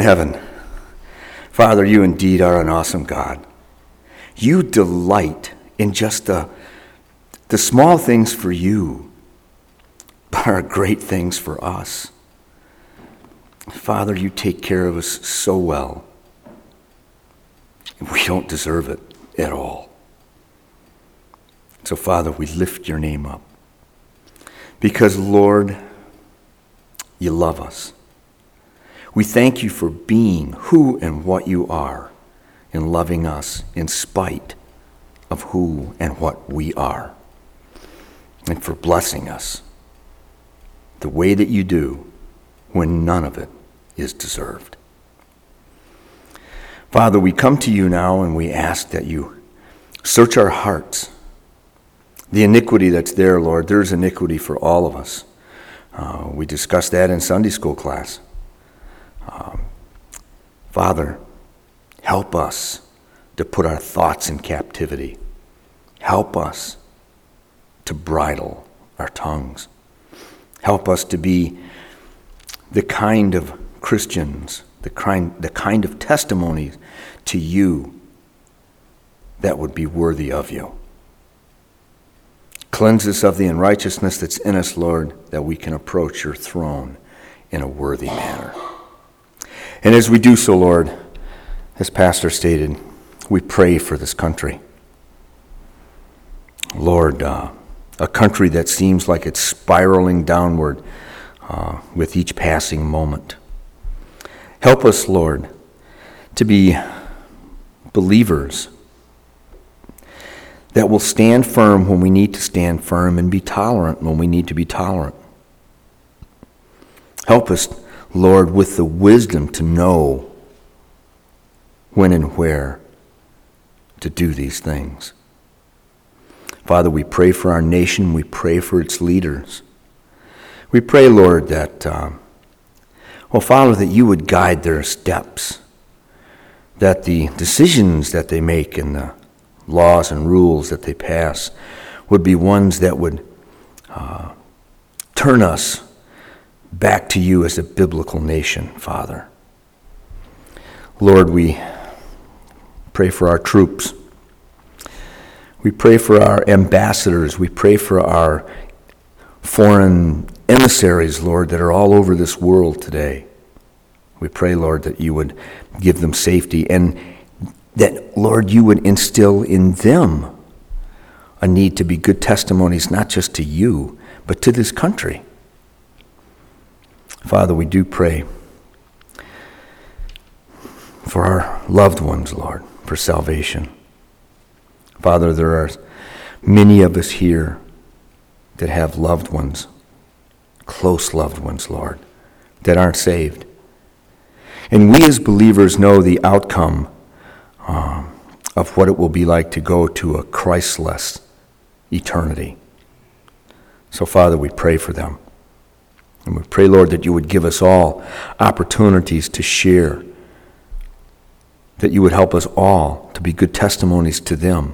Heaven, Father, you indeed are an awesome God. You delight in just the small things for you, but are great things for us. Father, you take care of us so well. We don't deserve it at all. So, Father, we lift your name up. Because, Lord, you love us. We thank you for being who and what you are and loving us in spite of who and what we are. And for blessing us the way that you do when none of it is deserved. Father, we come to you now and we ask that you search our hearts. The iniquity that's there, Lord, there's iniquity for all of us. We discussed that in Sunday school class. Father, help us to put our thoughts in captivity. Help us to bridle our tongues. Help us to be the kind of Christians, the kind of testimonies to you that would be worthy of you. Cleanse us of the unrighteousness that's in us, Lord, that we can approach your throne in a worthy manner. And as we do so, Lord, as Pastor stated, we pray for this country. Lord, a country that seems like it's spiraling downward with each passing moment. Help us, Lord, to be believers that will stand firm when we need to stand firm and be tolerant when we need to be tolerant. Help us, Lord, with the wisdom to know when and where to do these things. Father, we pray for our nation. We pray for its leaders. We pray, Lord, that, Father, that you would guide their steps, that the decisions that they make and the laws and rules that they pass would be ones that would turn us back to you as a biblical nation, Father. Lord, we pray for our troops. We pray for our ambassadors. We pray for our foreign emissaries, Lord, that are all over this world today. We pray, Lord, that you would give them safety and that, Lord, you would instill in them a need to be good testimonies, not just to you, but to this country. Father, we do pray for our loved ones, Lord, for salvation. Father, there are many of us here that have loved ones, close loved ones, Lord, that aren't saved. And we as believers know the outcome of what it will be like to go to a Christless eternity. So, Father, we pray for them. And we pray, Lord, that you would give us all opportunities to share, that you would help us all to be good testimonies to them,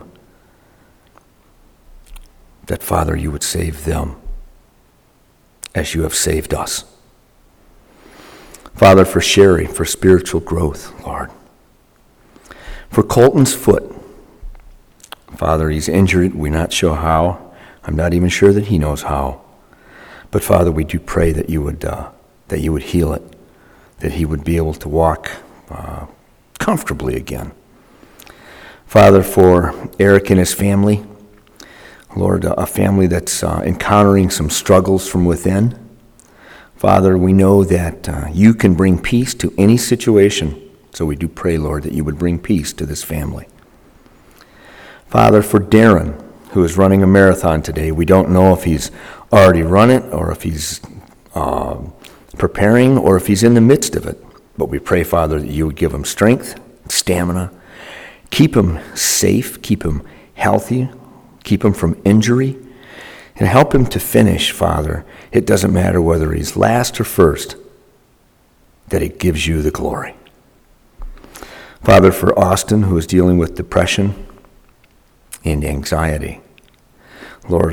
that, Father, you would save them as you have saved us. Father, for Sherry, for spiritual growth, Lord. For Colton's foot, Father, he's injured. We're not sure how. I'm not even sure that he knows how. But Father, we do pray that you would heal it, that he would be able to walk comfortably again. Father, for Eric and his family, Lord, a family that's encountering some struggles from within. Father, we know that you can bring peace to any situation. So we do pray, Lord, that you would bring peace to this family. Father, for Darren, who is running a marathon today, we don't know if he's already run it or if he's preparing or if he's in the midst of it. But we pray, Father, that you would give him strength, stamina, keep him safe, keep him healthy, keep him from injury, and help him to finish, Father. It doesn't matter whether he's last or first, that it gives you the glory. Father, for Austin, who is dealing with depression and anxiety. Lord,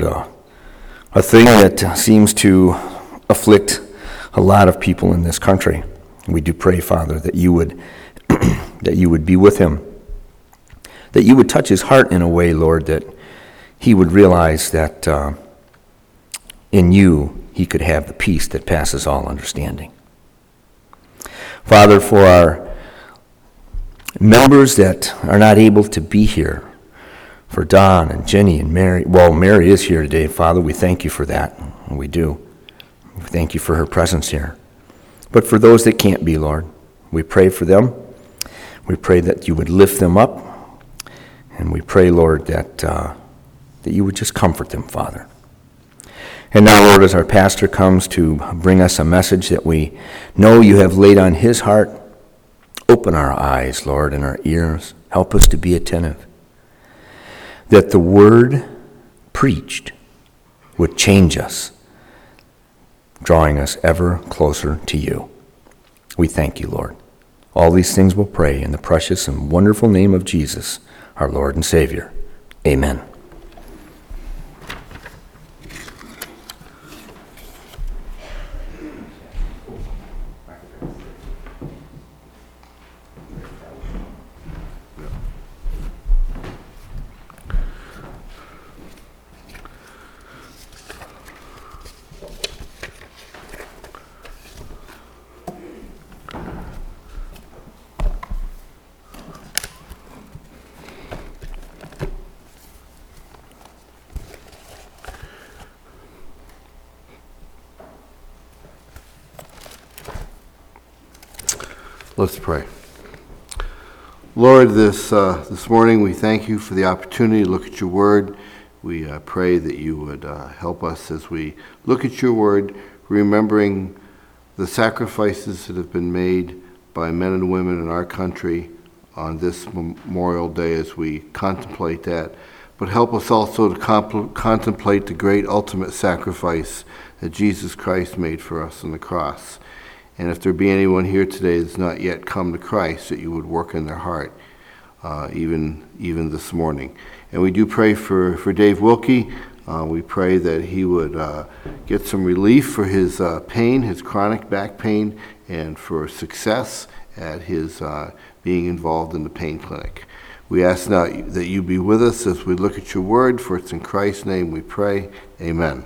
a thing that seems to afflict a lot of people in this country. We do pray, Father, that you would that you would be with him, that you would touch his heart in a way, Lord, that he would realize that in you he could have the peace that passes all understanding. Father, for our members that are not able to be here, for Don and Jenny and Mary, well, Mary is here today, Father, we thank you for that. We do. We thank you for her presence here. But for those that can't be, Lord, we pray for them. We pray that you would lift them up. And we pray, Lord, that you would just comfort them, Father. And now, Lord, as our pastor comes to bring us a message that we know you have laid on his heart, open our eyes, Lord, and our ears. Help us to be attentive. That the word preached would change us, drawing us ever closer to you. We thank you, Lord. All these things we'll pray in the precious and wonderful name of Jesus, our Lord and Savior. Amen. Let's pray. Lord, this morning we thank you for the opportunity to look at your word. We pray that you would help us as we look at your word, remembering the sacrifices that have been made by men and women in our country on this Memorial Day as we contemplate that. But help us also to contemplate the great ultimate sacrifice that Jesus Christ made for us on the cross. And if there be anyone here today that's not yet come to Christ, that you would work in their heart, even this morning. And we do pray for Dave Wilkie. We pray that he would get some relief for his pain, his chronic back pain, and for success at his being involved in the pain clinic. We ask now that you be with us as we look at your word, for it's in Christ's name we pray. Amen.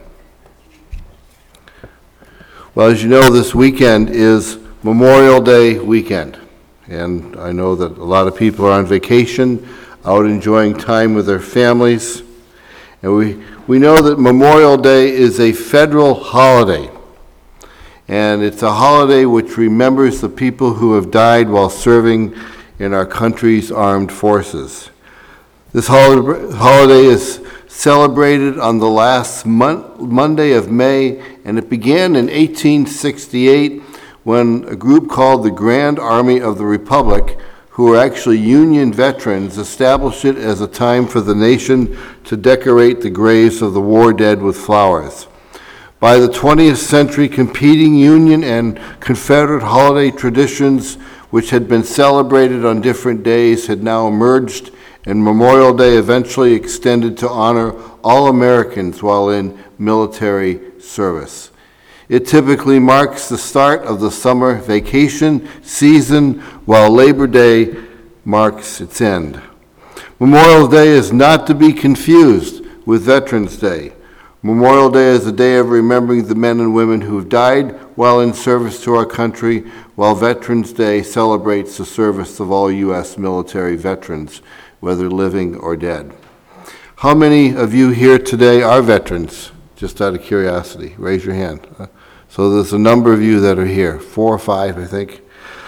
Well, as you know, this weekend is Memorial Day weekend, and I know that a lot of people are on vacation, out enjoying time with their families, and we know that Memorial Day is a federal holiday, and it's a holiday which remembers the people who have died while serving in our country's armed forces. This holiday is celebrated on the last Monday of May, and it began in 1868 when a group called the Grand Army of the Republic, who were actually Union veterans, established it as a time for the nation to decorate the graves of the war dead with flowers. By the 20th century, competing Union and Confederate holiday traditions, which had been celebrated on different days, had now emerged, and Memorial Day eventually extended to honor all Americans while in military service. It typically marks the start of the summer vacation season, while Labor Day marks its end. Memorial Day is not to be confused with Veterans Day. Memorial Day is a day of remembering the men and women who have died while in service to our country, while Veterans Day celebrates the service of all U.S. military veterans, whether living or dead. How many of you here today are veterans? Just out of curiosity, raise your hand. So there's a number of you that are here, 4 or 5, I think.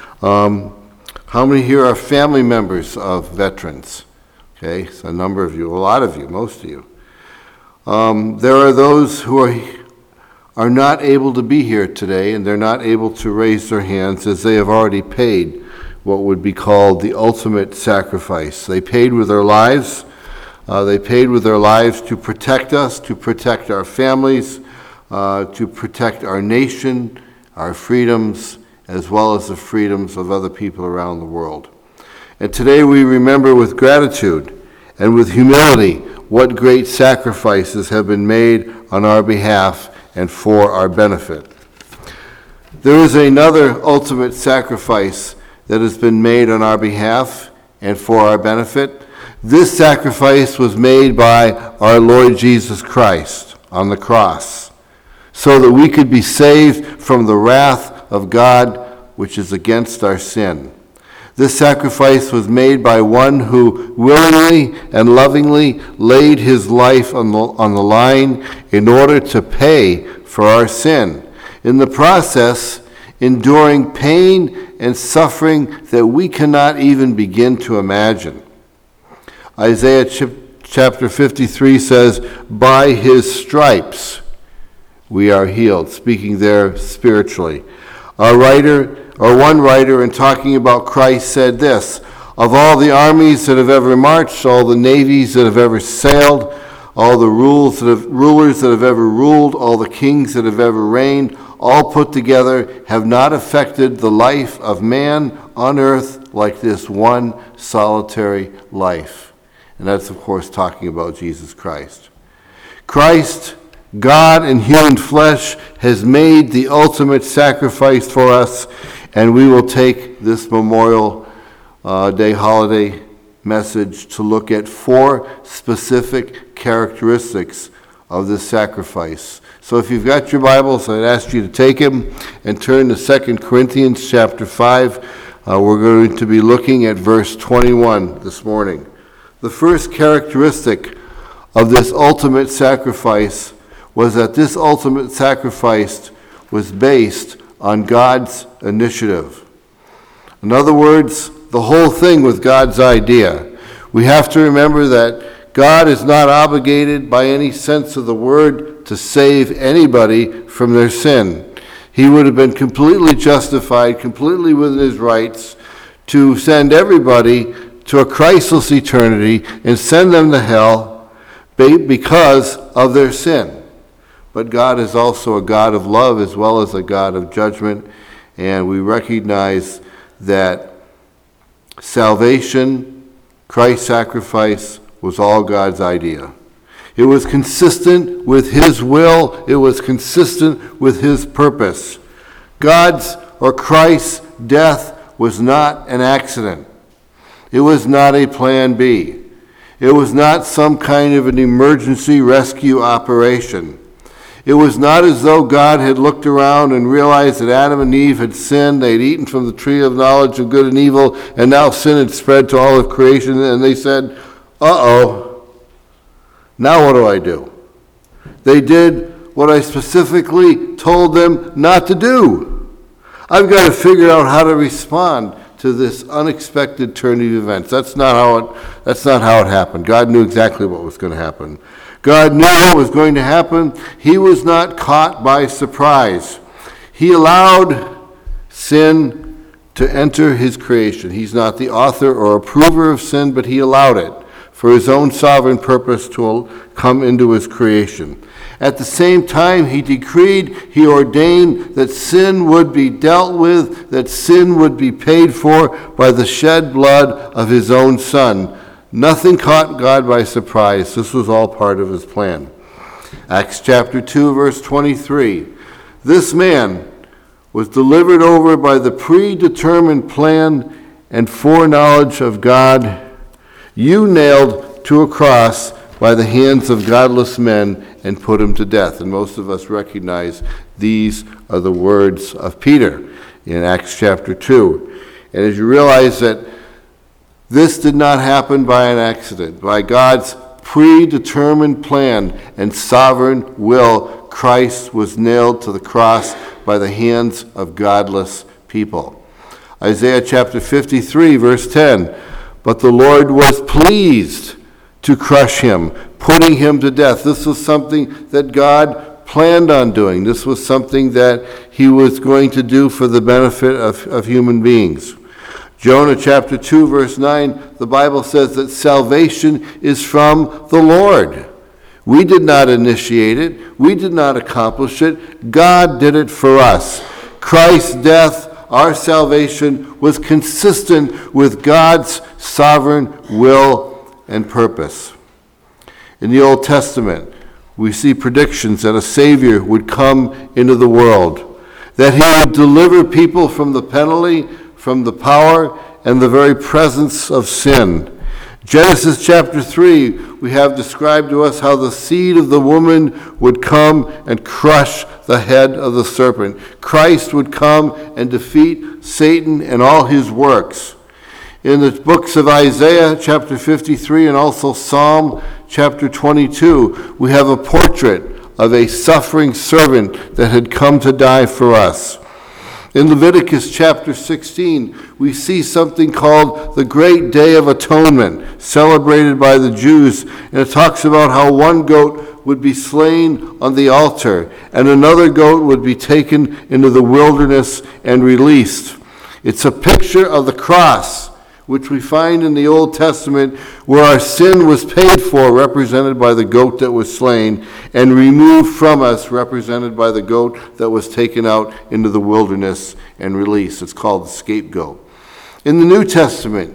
How many here are family members of veterans? Okay, so a number of you, a lot of you, most of you. There are those who are not able to be here today, and they're not able to raise their hands as they have already paid what would be called the ultimate sacrifice. They paid with their lives. They paid with their lives to protect us, to protect our families, to protect our nation, our freedoms, as well as the freedoms of other people around the world. And today we remember with gratitude and with humility what great sacrifices have been made on our behalf and for our benefit. There is another ultimate sacrifice that has been made on our behalf and for our benefit. This sacrifice was made by our Lord Jesus Christ on the cross, so that we could be saved from the wrath of God, which is against our sin. This sacrifice was made by one who willingly and lovingly laid his life on the line in order to pay for our sin. In the process, enduring pain and suffering that we cannot even begin to imagine. Isaiah chapter 53 says, "By his stripes we are healed," speaking there spiritually. One writer, in talking about Christ, said this: "Of all the armies that have ever marched, all the navies that have ever sailed, all the rulers that have ever ruled, all the kings that have ever reigned, all put together have not affected the life of man on earth like this one solitary life." And that's, of course, talking about Jesus Christ. Christ, God in human flesh, has made the ultimate sacrifice for us, and we will take this Memorial Day holiday message to look at 4 specific characteristics of this sacrifice. So if you've got your Bibles, I'd ask you to take them and turn to 2 Corinthians chapter 5. We're going to be looking at verse 21 this morning. The first characteristic of this ultimate sacrifice was that this ultimate sacrifice was based on God's initiative. In other words, the whole thing was God's idea. We have to remember that God is not obligated by any sense of the word to save anybody from their sin. He would have been completely justified, completely within his rights, to send everybody to a Christless eternity and send them to hell because of their sin. But God is also a God of love as well as a God of judgment, and we recognize that salvation, Christ's sacrifice, was all God's idea. It was consistent with his will. It was consistent with his purpose. God's or Christ's death was not an accident. It was not a plan B. It was not some kind of an emergency rescue operation. It was not as though God had looked around and realized that Adam and Eve had sinned, they had eaten from the tree of knowledge of good and evil, and now sin had spread to all of creation, and they said, uh-oh, now what do I do? They did what I specifically told them not to do. I've got to figure out how to respond to this unexpected turn of events. That's not how it happened. God knew exactly what was going to happen. God knew what was going to happen. He was not caught by surprise. He allowed sin to enter his creation. He's not the author or approver of sin, but he allowed it for his own sovereign purpose to come into his creation. At the same time, he decreed, he ordained that sin would be dealt with, that sin would be paid for by the shed blood of his own Son. Nothing caught God by surprise. This was all part of his plan. Acts chapter 2, verse 23. This man was delivered over by the predetermined plan and foreknowledge of God, you nailed to a cross by the hands of godless men and put him to death. And most of us recognize these are the words of Peter in Acts chapter 2. And as you realize that this did not happen by an accident. By God's predetermined plan and sovereign will, Christ was nailed to the cross by the hands of godless people. Isaiah chapter 53, verse 10, "But the Lord was pleased to crush him, putting him to death." This was something that God planned on doing. This was something that he was going to do for the benefit of human beings. Jonah chapter 2, verse 9, the Bible says that salvation is from the Lord. We did not initiate it. We did not accomplish it. God did it for us. Christ's death, our salvation, was consistent with God's sovereign will and purpose. In the Old Testament, we see predictions that a Savior would come into the world. that he would deliver people from the penalty, from the power, and the very presence of sin. Genesis chapter 3, we have described to us how the seed of the woman would come and crush the head of the serpent. Christ would come and defeat Satan and all his works. In the books of Isaiah chapter 53 and also Psalm chapter 22, we have a portrait of a suffering servant that had come to die for us. In Leviticus chapter 16, we see something called the Great Day of Atonement, celebrated by the Jews, and it talks about how one goat would be slain on the altar, and another goat would be taken into the wilderness and released. It's a picture of the cross, which we find in the Old Testament, where our sin was paid for, represented by the goat that was slain, and removed from us, represented by the goat that was taken out into the wilderness and released. It's called the scapegoat. In the New Testament,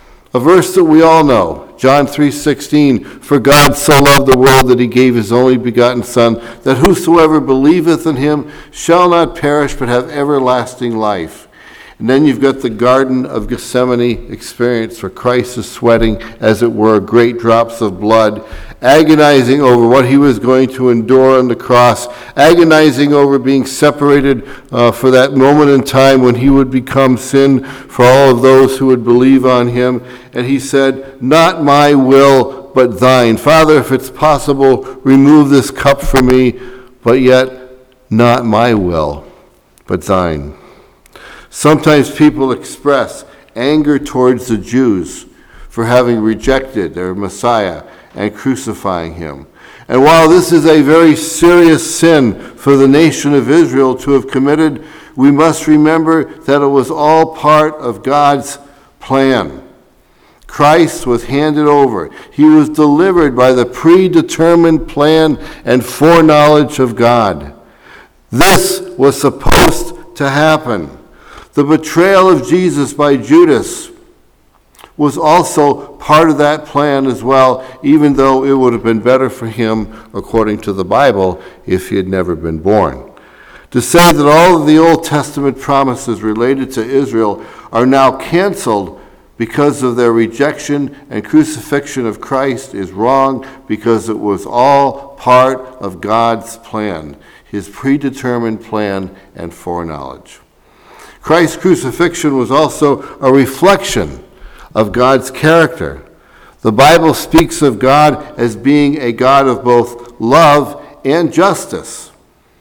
a verse that we all know, John 3:16, "For God so loved the world that he gave his only begotten Son, that whosoever believeth in him shall not perish but have everlasting life." And then you've got the Garden of Gethsemane experience where Christ is sweating, as it were, great drops of blood, agonizing over what he was going to endure on the cross, agonizing over being separated for that moment in time when he would become sin for all of those who would believe on him. And he said, "Not my will, but thine. Father, if it's possible, remove this cup from me, but yet not my will, but thine." Sometimes people express anger towards the Jews for having rejected their Messiah and crucifying him. And while this is a very serious sin for the nation of Israel to have committed, we must remember that it was all part of God's plan. Christ was handed over. He was delivered by the predetermined plan and foreknowledge of God. This was supposed to happen. The betrayal of Jesus by Judas was also part of that plan as well, even though it would have been better for him, according to the Bible, if he had never been born. To say that all of the Old Testament promises related to Israel are now canceled because of their rejection and crucifixion of Christ is wrong, because it was all part of God's plan, his predetermined plan and foreknowledge. Christ's crucifixion was also a reflection of God's character. The Bible speaks of God as being a God of both love and justice.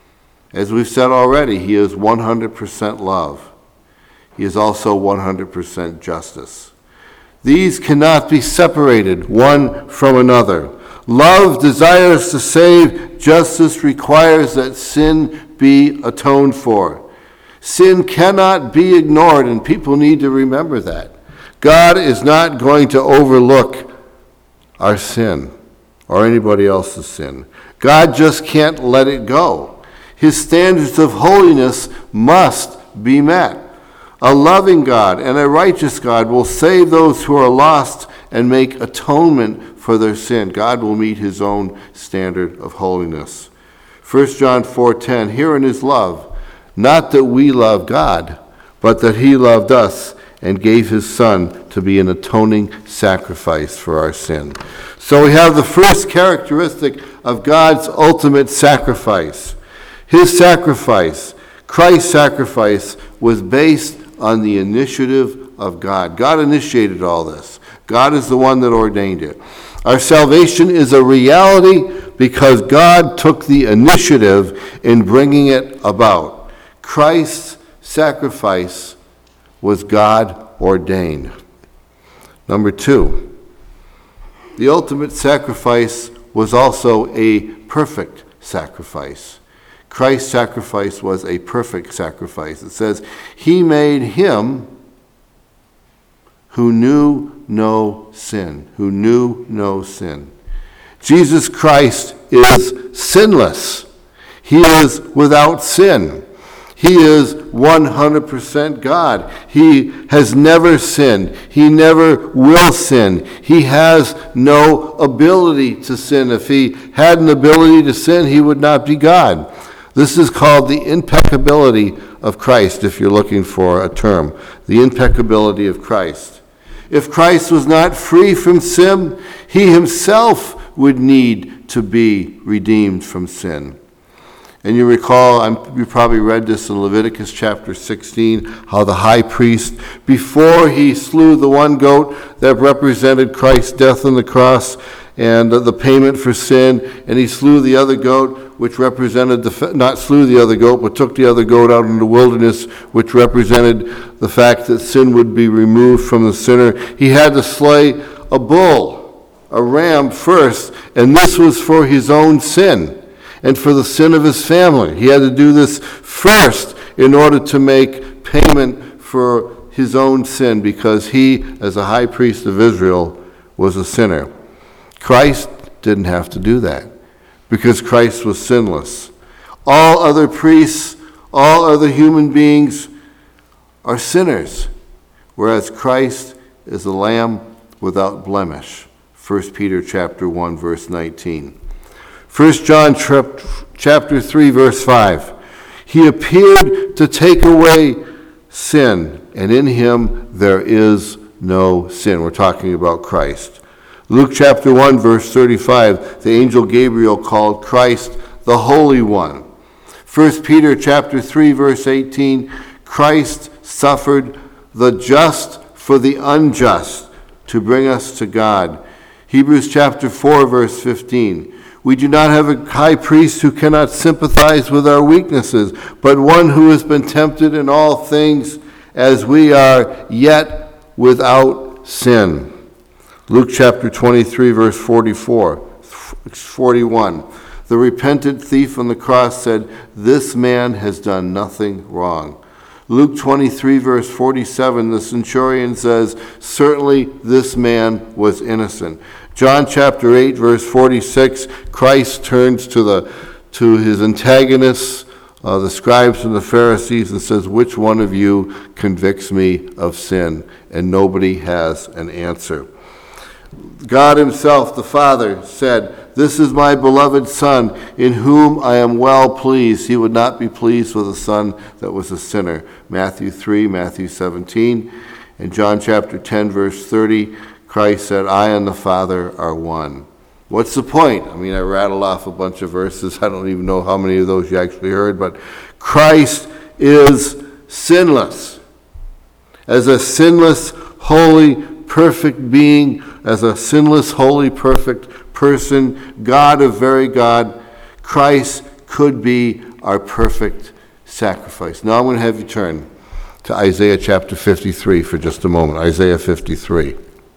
As we've said already, he is 100% love. He is also 100% justice. These cannot be separated one from another. Love desires to save. Justice requires that sin be atoned for. Sin cannot be ignored, and people need to remember that. God is not going to overlook our sin or anybody else's sin. God just can't let it go. His standards of holiness must be met. A loving God and a righteous God will save those who are lost and make atonement for their sin. God will meet his own standard of holiness. 1 John 4:10, herein is love, not that we love God, but that he loved us and gave his Son to be an atoning sacrifice for our sin. So we have the first characteristic of God's ultimate sacrifice. His sacrifice, Christ's sacrifice, was based on the initiative of God. God initiated all this. God is the one that ordained it. Our salvation is a reality because God took the initiative in bringing it about. Christ's sacrifice was God ordained. Number two, the ultimate sacrifice was also a perfect sacrifice. Christ's sacrifice was a perfect sacrifice. It says, he made him who knew no sin, who knew no sin. Jesus Christ is sinless. He is without sin. He is 100% God. He has never sinned. He never will sin. He has no ability to sin. If he had an ability to sin, he would not be God. This is called the impeccability of Christ, if you're looking for a term. The impeccability of Christ. If Christ was not free from sin, he himself would need to be redeemed from sin. And you recall, you probably read this in Leviticus chapter 16, how the high priest, before he slew the one goat that represented Christ's death on the cross and the payment for sin, and he slew the other goat, which represented not slew the other goat, but took the other goat out in the wilderness, which represented the fact that sin would be removed from the sinner. He had to slay a bull, a ram first, and this was for his own sin and for the sin of his family. He had to do this first in order to make payment for his own sin, because he, as a high priest of Israel, was a sinner. Christ didn't have to do that, because Christ was sinless. All other priests, all other human beings are sinners, whereas Christ is a lamb without blemish. 1 Peter chapter 1, verse 19. 1 John chapter 3, verse 5. He appeared to take away sin, and in him there is no sin. We're talking about Christ. Luke chapter 1, verse 35, the angel Gabriel called Christ the Holy One. 1 Peter chapter 3, verse 18, Christ suffered the just for the unjust to bring us to God. Hebrews chapter 4, verse 15, we do not have a high priest who cannot sympathize with our weaknesses, but one who has been tempted in all things as we are, yet without sin. Luke chapter 23, verse 41. The repentant thief on the cross said, "This man has done nothing wrong." Luke 23, verse 47, the centurion says, "Certainly this man was innocent." John chapter 8, verse 46, Christ turns to his antagonists, the scribes and the Pharisees, and says, "Which one of you convicts me of sin?" And nobody has an answer. God himself, the Father, said, "This is my beloved Son, in whom I am well pleased." He would not be pleased with a son that was a sinner. Matthew 3, Matthew 17. In John chapter 10, verse 30, Christ said, "I and the Father are one." What's the point? I mean, I rattled off a bunch of verses. I don't even know how many of those you actually heard, but Christ is sinless. As a sinless, holy, perfect being, as a sinless, holy, perfect person, God of very God, Christ could be our perfect sacrifice. Now I'm going to have you turn to Isaiah chapter 53 for just a moment. Isaiah 53.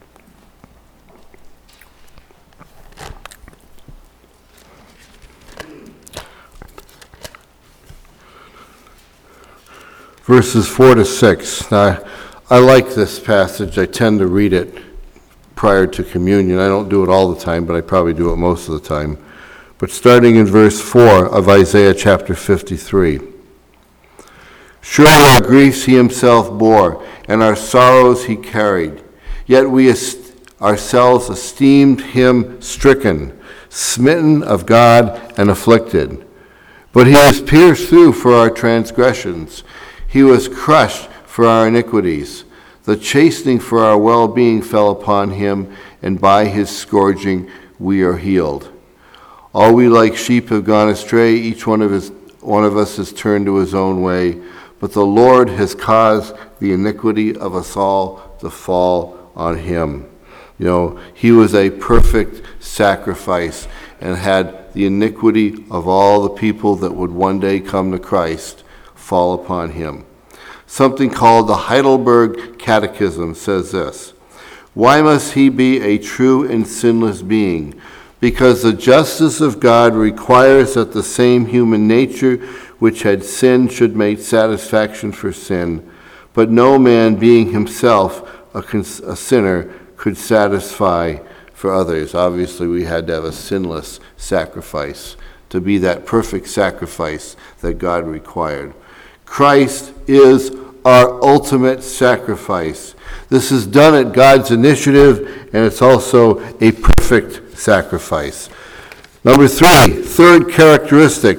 Verses 4 to 6. Now, I like this passage. I tend to read it prior to communion. I don't do it all the time, but I probably do it most of the time. But starting in verse 4 of Isaiah chapter 53. "Surely our griefs he himself bore, and our sorrows he carried. Yet we ourselves esteemed him stricken, smitten of God, and afflicted. But he was pierced through for our transgressions. He was crushed for our iniquities. The chastening for our well-being fell upon him, and by his scourging we are healed. All we like sheep have gone astray. Each one of us has turned to his own way. But the Lord has caused the iniquity of us all to fall on him." You know, he was a perfect sacrifice and had the iniquity of all the people that would one day come to Christ fall upon him. Something called the Heidelberg Catechism says this: "Why must he be a true and sinless being? Because the justice of God requires that the same human nature which had sinned should make satisfaction for sin. But no man, being himself a sinner, could satisfy for others." Obviously, we had to have a sinless sacrifice to be that perfect sacrifice that God required. Christ is our ultimate sacrifice. This is done at God's initiative, and it's also a perfect sacrifice. Number 3, third characteristic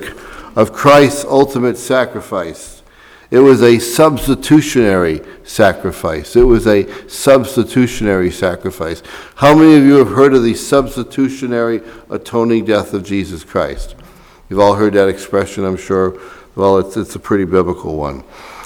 of Christ's ultimate sacrifice. It was a substitutionary sacrifice. It was a substitutionary sacrifice. How many of you have heard of the substitutionary atoning death of Jesus Christ? You've all heard that expression, I'm sure. Well, it's a pretty biblical one.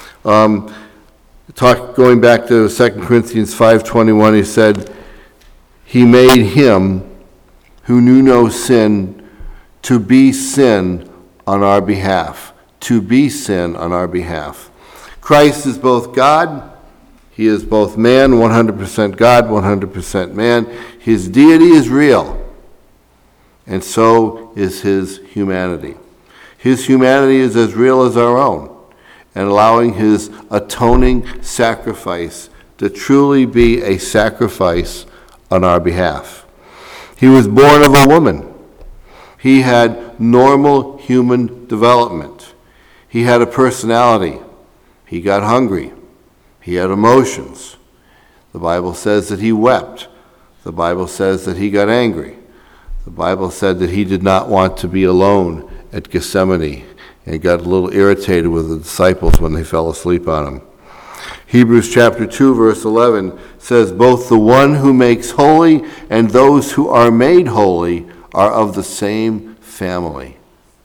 Going back to 2 Corinthians 5:21, he said, he made him who knew no sin to be sin on our behalf. To be sin on our behalf. Christ is both God, he is both man, 100% God, 100% man. His deity is real, and so is his humanity. His humanity is as real as our own, and allowing his atoning sacrifice to truly be a sacrifice on our behalf. He was born of a woman. He had normal human development. He had a personality. He got hungry. He had emotions. The Bible says that he wept. The Bible says that he got angry. The Bible said that he did not want to be alone at Gethsemane and got a little irritated with the disciples when they fell asleep on him. Hebrews chapter 2, verse 11 says, both the one who makes holy and those who are made holy are of the same family.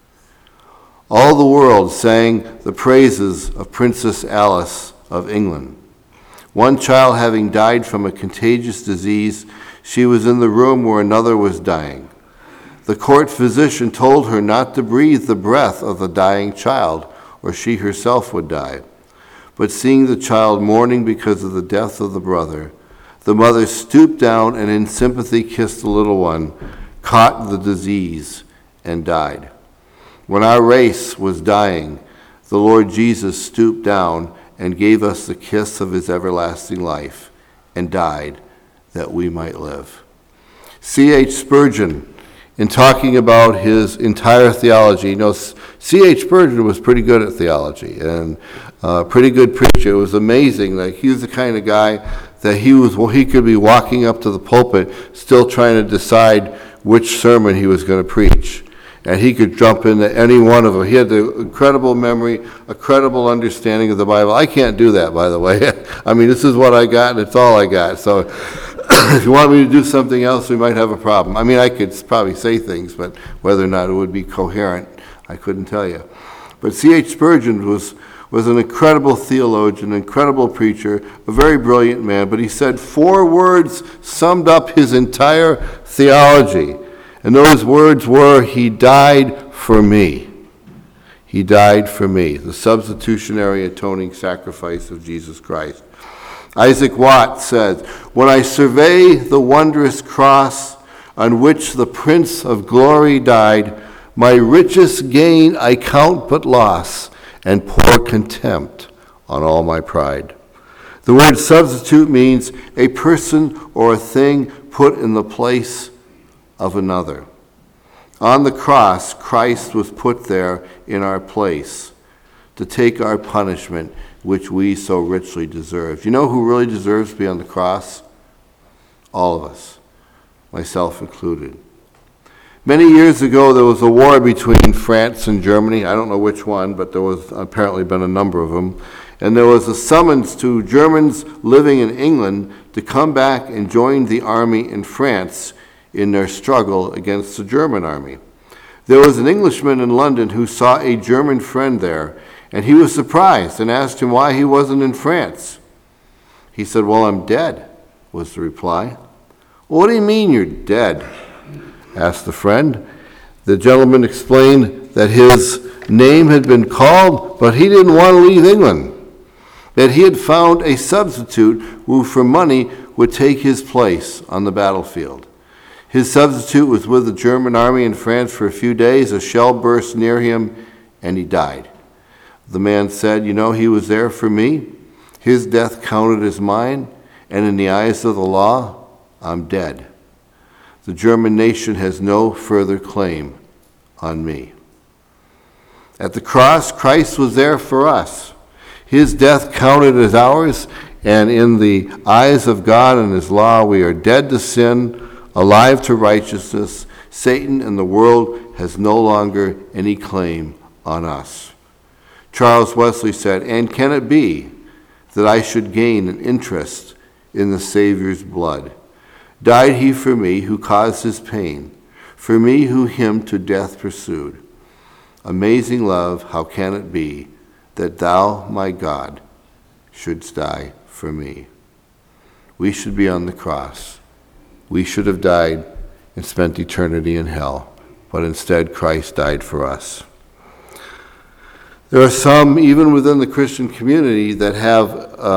All the world sang the praises of Princess Alice of England. One child having died from a contagious disease, she was in the room where another was dying. The court physician told her not to breathe the breath of the dying child, or she herself would die. But seeing the child mourning because of the death of the brother, the mother stooped down and in sympathy kissed the little one, caught the disease, and died. When our race was dying, the Lord Jesus stooped down and gave us the kiss of his everlasting life, and died that we might live. C.H. Spurgeon, in talking about his entire theology, C.H. Spurgeon was pretty good at theology and a pretty good preacher. It was amazing. Like, he was the kind of guy that he could be walking up to the pulpit still trying to decide which sermon he was going to preach. And he could jump into any one of them. He had the incredible memory, a credible understanding of the Bible. I can't do that, by the way. I mean, this is what I got, and it's all I got. So if you want me to do something else, we might have a problem. I mean, I could probably say things, but whether or not it would be coherent, I couldn't tell you. But C.H. Spurgeon was an incredible theologian, an incredible preacher, a very brilliant man. But he said 4 words summed up his entire theology. And those words were, he died for me. He died for me. The substitutionary atoning sacrifice of Jesus Christ. Isaac Watts said, when I survey the wondrous cross on which the Prince of Glory died, my richest gain I count but loss, and pour contempt on all my pride. The word substitute means a person or a thing put in the place of another. On the cross, Christ was put there in our place to take our punishment, which we so richly deserve. You know who really deserves to be on the cross? All of us, myself included. Many years ago, there was a war between France and Germany. I don't know which one, but there was apparently been a number of them. And there was a summons to Germans living in England to come back and join the army in France in their struggle against the German army. There was an Englishman in London who saw a German friend there, and he was surprised and asked him why he wasn't in France. He said, well, I'm dead, was the reply. Well, what do you mean you're dead? Asked the friend. The gentleman explained that his name had been called, but he didn't want to leave England, that he had found a substitute who for money would take his place on the battlefield. His substitute was with the German army in France for a few days. A shell burst near him, and he died. The man said, he was there for me. His death counted as mine, and in the eyes of the law, I'm dead. The German nation has no further claim on me. At the cross, Christ was there for us. His death counted as ours, and in the eyes of God and his law, we are dead to sin, alive to righteousness. Satan and the world has no longer any claim on us. Charles Wesley said, "And can it be that I should gain an interest in the Savior's blood? Died he for me who caused his pain, for me who him to death pursued. Amazing love, how can it be that thou, my God, shouldst die for me?" We should be on the cross. We should have died and spent eternity in hell, but instead Christ died for us. There are some, even within the Christian community, that have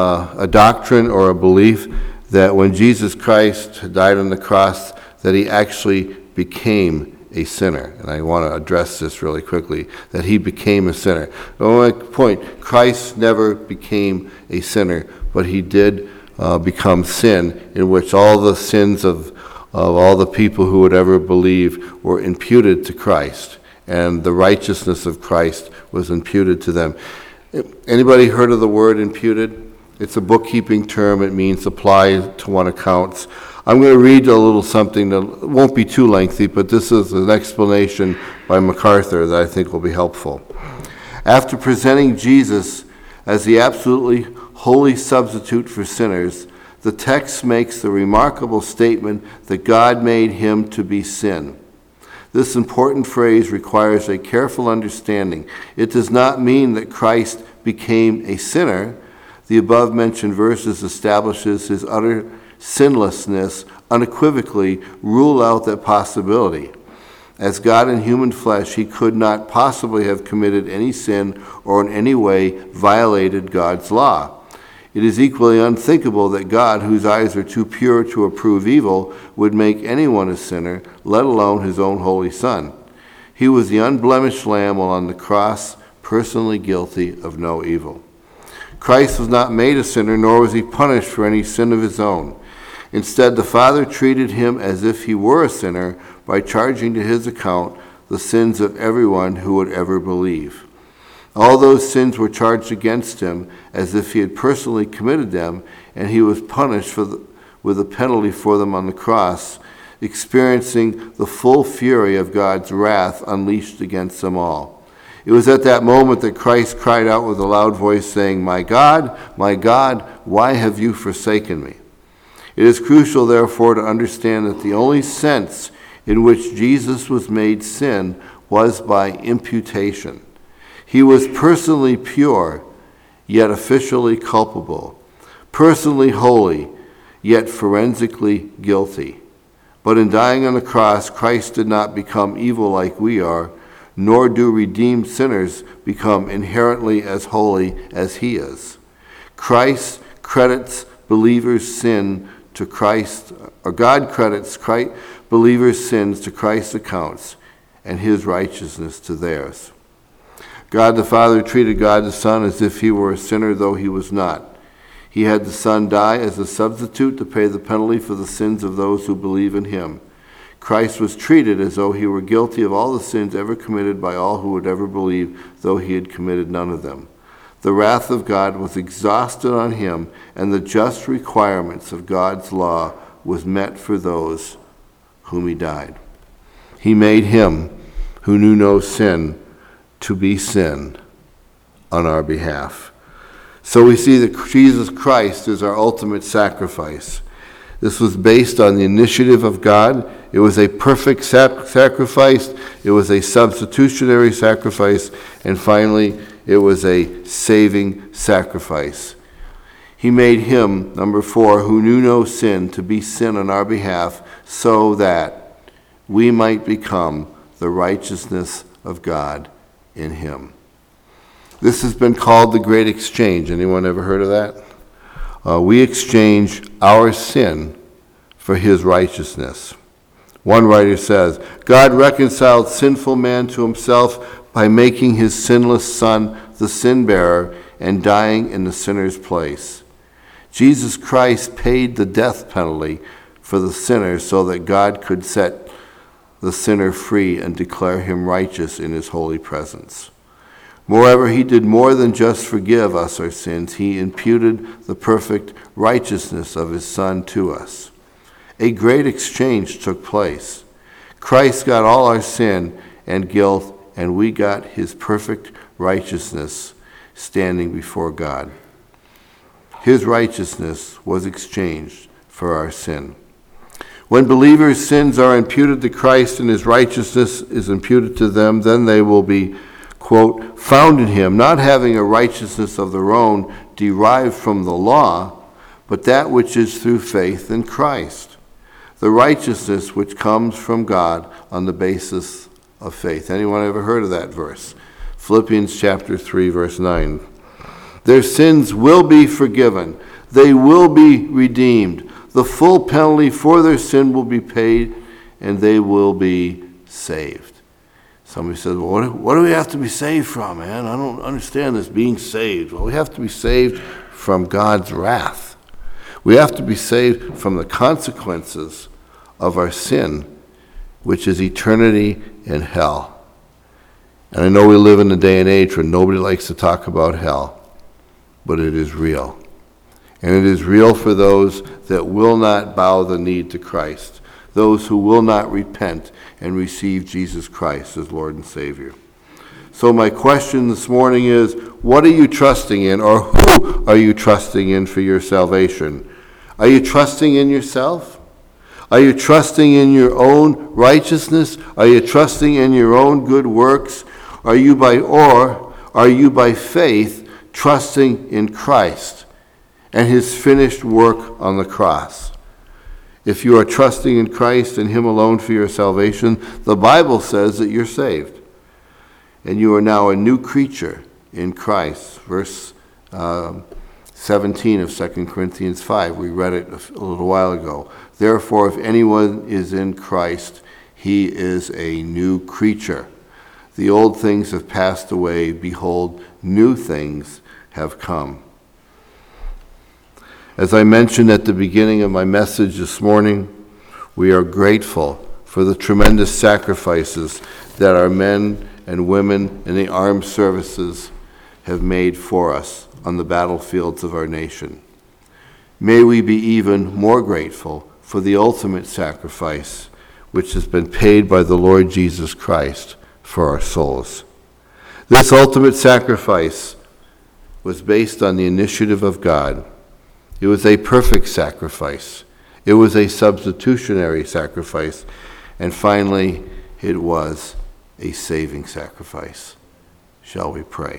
a doctrine or a belief that when Jesus Christ died on the cross, that he actually became a sinner. And I want to address this really quickly, that he became a sinner. I want to point, Christ never became a sinner, but he did become sin, in which all the sins of all the people who would ever believe were imputed to Christ, and the righteousness of Christ was imputed to them. Anybody heard of the word imputed? It's a bookkeeping term. It means applied to one account. I'm going to read a little something that won't be too lengthy, but this is an explanation by MacArthur that I think will be helpful. After presenting Jesus as the absolutely holy substitute for sinners, the text makes the remarkable statement that God made him to be sin. This important phrase requires a careful understanding. It does not mean that Christ became a sinner. The above-mentioned verses establishes his utter sinlessness, unequivocally rule out that possibility. As God in human flesh, he could not possibly have committed any sin or in any way violated God's law. It is equally unthinkable that God, whose eyes are too pure to approve evil, would make anyone a sinner, let alone his own holy Son. He was the unblemished Lamb while on the cross, personally guilty of no evil. Christ was not made a sinner, nor was he punished for any sin of his own. Instead, the Father treated him as if he were a sinner by charging to his account the sins of everyone who would ever believe. All those sins were charged against him as if he had personally committed them, and he was punished with a penalty for them on the cross, experiencing the full fury of God's wrath unleashed against them all. It was at that moment that Christ cried out with a loud voice, saying, my God, why have you forsaken me?" It is crucial, therefore, to understand that the only sense in which Jesus was made sin was by imputation. He was personally pure, yet officially culpable, personally holy, yet forensically guilty. But in dying on the cross, Christ did not become evil like we are, nor do redeemed sinners become inherently as holy as he is. Christ credits believers' sin to Christ, or God credits believers' sins to Christ's accounts, and his righteousness to theirs. God the Father treated God the Son as if he were a sinner, though he was not. He had the Son die as a substitute to pay the penalty for the sins of those who believe in him. Christ was treated as though he were guilty of all the sins ever committed by all who would ever believe, though he had committed none of them. The wrath of God was exhausted on him, and the just requirements of God's law was met for those whom he died. He made him who knew no sin to be sin on our behalf. So we see that Jesus Christ is our ultimate sacrifice. This was based on the initiative of God. It was a perfect sacrifice. It was a substitutionary sacrifice. And finally, it was a saving sacrifice. He made him, number 4, who knew no sin, to be sin on our behalf, so that we might become the righteousness of God in him. This has been called the Great Exchange. Anyone ever heard of that? We exchange our sin for his righteousness. One writer says, God reconciled sinful man to himself by making his sinless Son the sin-bearer and dying in the sinner's place. Jesus Christ paid the death penalty for the sinner so that God could set the sinner free and declare him righteous in his holy presence. Moreover, he did more than just forgive us our sins. He imputed the perfect righteousness of his Son to us. A great exchange took place. Christ got all our sin and guilt and we got his perfect righteousness standing before God. His righteousness was exchanged for our sin. When believers' sins are imputed to Christ and his righteousness is imputed to them, then they will be, quote, found in him, not having a righteousness of their own derived from the law, but that which is through faith in Christ, the righteousness which comes from God on the basis of faith. Anyone ever heard of that verse? Philippians chapter 3, verse 9. Their sins will be forgiven. They will be redeemed. The full penalty for their sin will be paid, and they will be saved. Somebody says, well, what do we have to be saved from, man? I don't understand this, being saved. Well, we have to be saved from God's wrath. We have to be saved from the consequences of our sin, which is eternity in hell. And I know we live in a day and age where nobody likes to talk about hell, but it is real. And it is real for those that will not bow the knee to Christ, those who will not repent and receive Jesus Christ as Lord and Savior. So my question this morning is, what are you trusting in, or who are you trusting in for your salvation? Are you trusting in yourself? Are you trusting in your own righteousness? Are you trusting in your own good works? Are you by faith trusting in Christ and his finished work on the cross? If you are trusting in Christ and him alone for your salvation, the Bible says that you're saved. And you are now a new creature in Christ. Verse 17 of 2 Corinthians 5. We read it a little while ago. Therefore, if anyone is in Christ, he is a new creature. The old things have passed away. Behold, new things have come. As I mentioned at the beginning of my message this morning, we are grateful for the tremendous sacrifices that our men and women in the armed services have made for us on the battlefields of our nation. May we be even more grateful for the ultimate sacrifice which has been paid by the Lord Jesus Christ for our souls. This ultimate sacrifice was based on the initiative of God. It was a perfect sacrifice. It was a substitutionary sacrifice. And finally, it was a saving sacrifice. Shall we pray?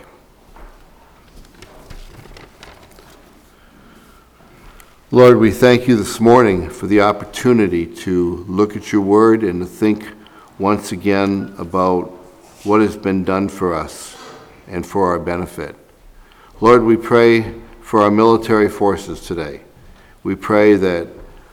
Lord, we thank you this morning for the opportunity to look at your word and to think once again about what has been done for us and for our benefit. Lord, we pray for our military forces today. We pray that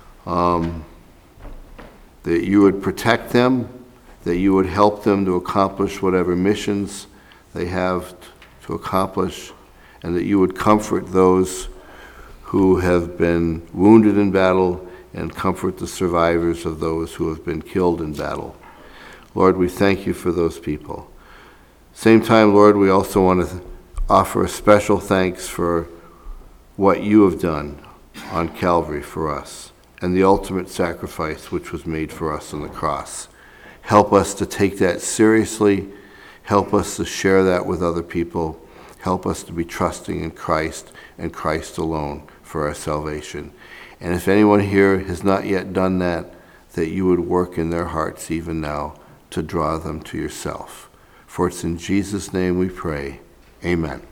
that you would protect them, that you would help them to accomplish whatever missions they have to accomplish, and that you would comfort those who have been wounded in battle and comfort the survivors of those who have been killed in battle. Lord, we thank you for those people. Same time, Lord, we also want to offer a special thanks for what you have done on Calvary for us and the ultimate sacrifice which was made for us on the cross. Help us to take that seriously. Help us to share that with other people. Help us to be trusting in Christ and Christ alone for our salvation. And if anyone here has not yet done that, that you would work in their hearts even now to draw them to yourself. For it's in Jesus' name we pray. Amen.